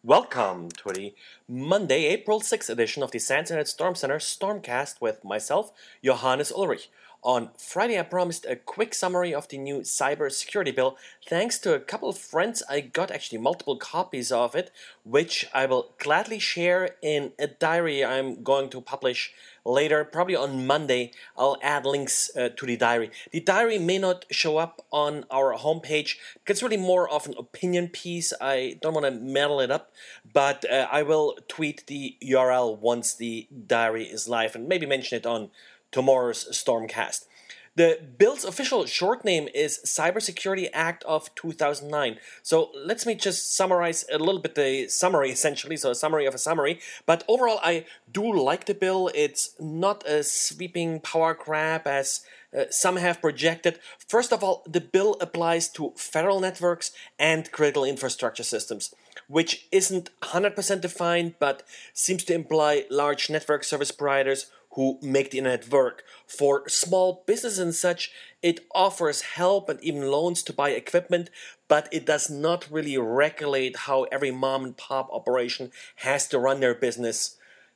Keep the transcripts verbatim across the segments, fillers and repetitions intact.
Welcome to the Monday, April sixth edition of the SANS Internet Storm Center Stormcast with myself, Johannes Ulrich. On Friday, I promised a quick summary of the new cybersecurity bill. Thanks to a couple of friends, I got actually multiple copies of it, which I will gladly share in a diary I'm going to publish later, probably on Monday. I'll add links uh, to the diary. The diary may not show up on our homepage. It's really more of an opinion piece. I don't want to muddle it up, but uh, I will tweet the U R L once the diary is live and maybe mention it on tomorrow's Stormcast. The bill's official short name is Cybersecurity Act of two thousand nine. So let me just summarize a little bit the summary, essentially, so a summary of a summary. But overall, I do like the bill. It's not a sweeping power grab as uh, some have projected. First of all, the bill applies to federal networks and critical infrastructure systems, which isn't one hundred percent defined, but seems to imply large network service providers who make the internet work. For small businesses and such, it offers help and even loans to buy equipment, but it does not really regulate how every mom and pop operation has to run their business.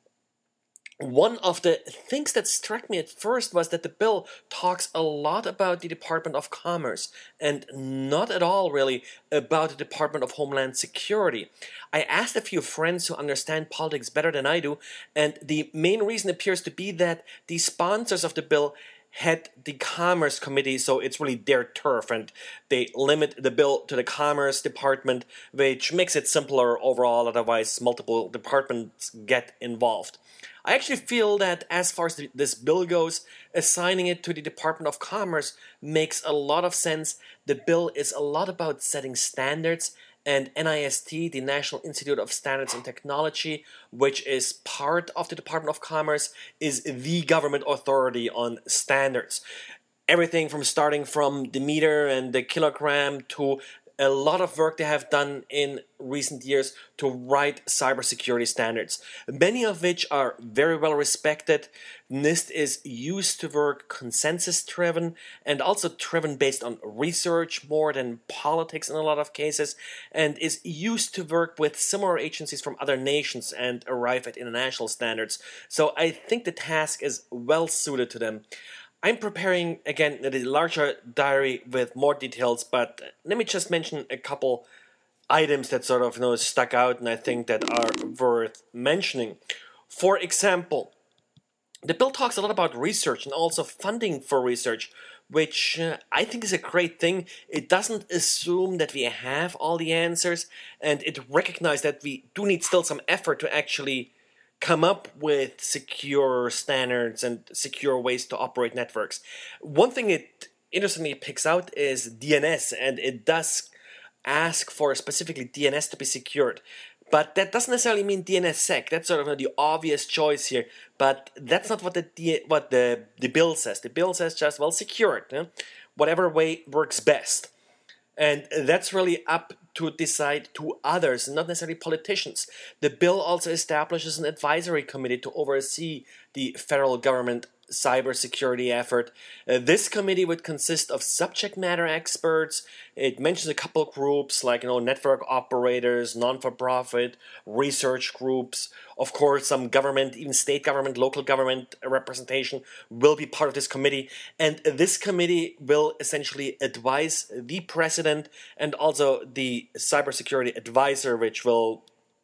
One of the things that struck me at first was that the bill talks a lot about the Department of Commerce and not at all really about the Department of Homeland Security. I asked a few friends who understand politics better than I do, and the main reason appears to be that the sponsors of the bill head the Commerce Committee, so it's really their turf, and they limit the bill to the Commerce Department, which makes it simpler overall, otherwise multiple departments get involved. I actually feel that as far as this bill goes, assigning it to the Department of Commerce makes a lot of sense. The bill is a lot about setting standards, and NIST, the National Institute of Standards and Technology, which is part of the Department of Commerce, is the government authority on standards. Everything from starting from the meter and the kilogram to a lot of work they have done in recent years to write cybersecurity standards, many of which are very well respected. NIST is used to work consensus-driven and also driven based on research more than politics in a lot of cases, and is used to work with similar agencies from other nations and arrive at international standards. So I think the task is well suited to them. I'm preparing, again, a larger diary with more details, but let me just mention a couple items that sort of, you know, stuck out and I think that are worth mentioning. For example, the bill talks a lot about research and also funding for research, which uh, I think is a great thing. It doesn't assume that we have all the answers, and it recognizes that we do need still some effort to actually come up with secure standards and secure ways to operate networks. One thing it interestingly picks out is D N S, and it does ask for specifically D N S to be secured. But that doesn't necessarily mean D N S sec. That's sort of the obvious choice here. But that's not what the D- what the, the bill says. The bill says just, well, secured. Eh? Whatever way works best. And that's really up to decide to others, not necessarily politicians. The bill also establishes an advisory committee to oversee the federal government cybersecurity effort. Uh, this committee would consist of subject matter experts. It mentions a couple of groups like, you know, network operators, non-for-profit, research groups. Of course, some government, even state government, local government representation will be part of this committee. And this committee will essentially advise the president and also the cybersecurity advisor, which will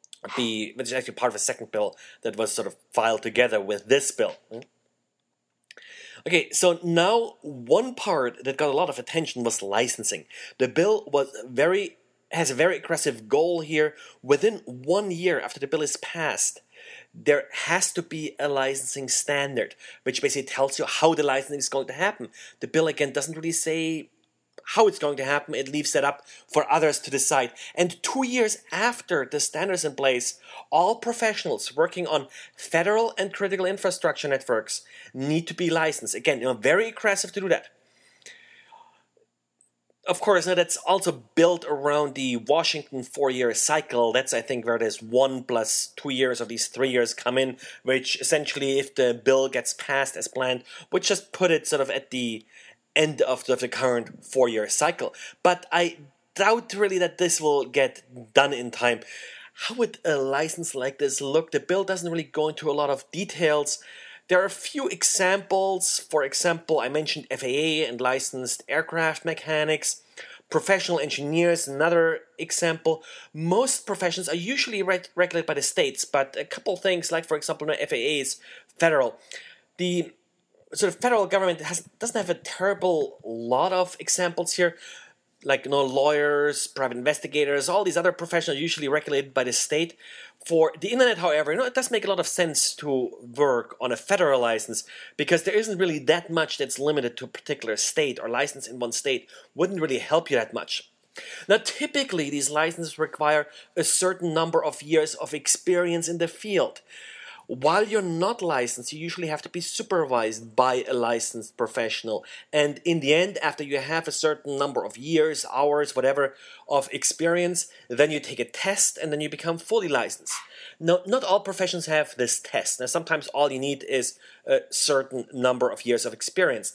be, which is actually part of a second bill that was sort of filed together with this bill. Okay, so now one part that got a lot of attention was licensing. The bill was very has a very aggressive goal here. Within one year after the bill is passed, there has to be a licensing standard, which basically tells you how the licensing is going to happen. The bill, again, doesn't really say how it's going to happen. It leaves that up for others to decide. And two years after the standard is in place, all professionals working on federal and critical infrastructure networks need to be licensed. Again, you know, very aggressive to do that. Of course, now that's also built around the Washington four-year cycle. That's, I think, where there's one plus two years of these three years come in, which essentially, if the bill gets passed as planned, would just put it sort of at the end of the, of the current four-year cycle. But I doubt really that this will get done in time. How would a license like this look? The bill doesn't really go into a lot of details. There are a few examples. For example, I mentioned F A A and licensed aircraft mechanics. Professional engineers, another example. Most professions are usually reg- regulated by the states, but a couple things, like for example, the F A A is federal. The sort of federal government has doesn't have a terrible lot of examples here. Like, you know, lawyers, private investigators, all these other professions are usually regulated by the state. For the internet, however, you know, it does make a lot of sense to work on a federal license because there isn't really that much that's limited to a particular state, or license in one state wouldn't really help you that much. Now, typically, these licenses require a certain number of years of experience in the field. While you're not licensed, you usually have to be supervised by a licensed professional. And in the end, after you have a certain number of years, hours, whatever, of experience, then you take a test and then you become fully licensed. Now, not all professions have this test. Now, sometimes all you need is a certain number of years of experience.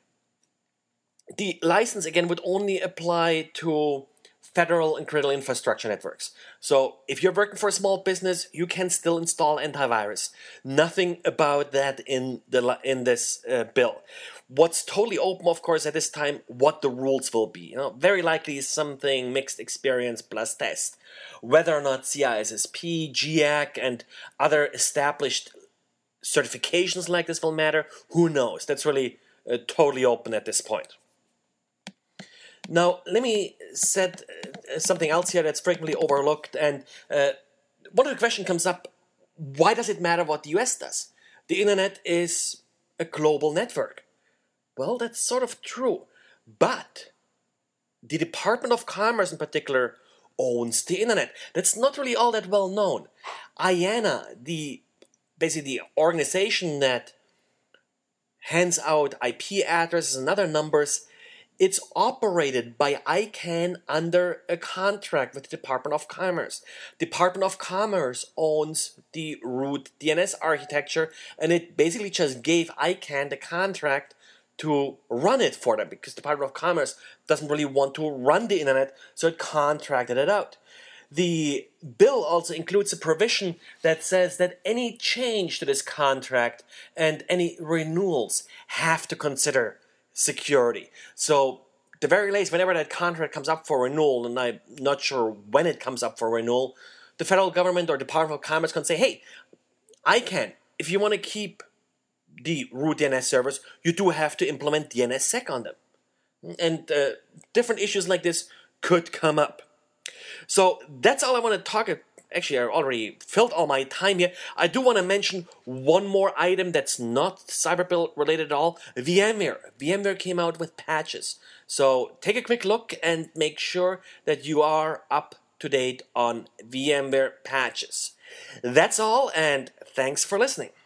The license, again, would only apply to federal and critical infrastructure networks. So if you're working for a small business, you can still install antivirus. Nothing about that in the in this uh, bill. What's totally open, of course, at this time, what the rules will be. You know, very likely something mixed experience plus test. Whether or not C I S S P, G A C, and other established certifications like this will matter, who knows? That's really uh, totally open at this point. Now, let me set uh, something else here that's frequently overlooked, and uh, one of the questions comes up, why does it matter what the U S does? The internet is a global network. Well, that's sort of true, but the Department of Commerce in particular owns the internet. That's not really all that well known. IANA, the basically the organization that hands out I P addresses and other numbers, it's operated by I CANN under a contract with the Department of Commerce. Department of Commerce owns the root D N S architecture, and it basically just gave I CANN the contract to run it for them because the Department of Commerce doesn't really want to run the internet, so it contracted it out. The bill also includes a provision that says that any change to this contract and any renewals have to consider security. So the very latest, whenever that contract comes up for renewal, and I'm not sure when it comes up for renewal, the federal government or Department of Commerce can say, hey, I CANN, if you want to keep the root D N S servers, you do have to implement D N S sec on them. And uh, different issues like this could come up. So that's all I want to talk about. Actually, I already filled all my time here. I do want to mention one more item that's not CyberBill related at all. VMware. VMware came out with patches. So take a quick look and make sure that you are up to date on VMware patches. That's all, and thanks for listening.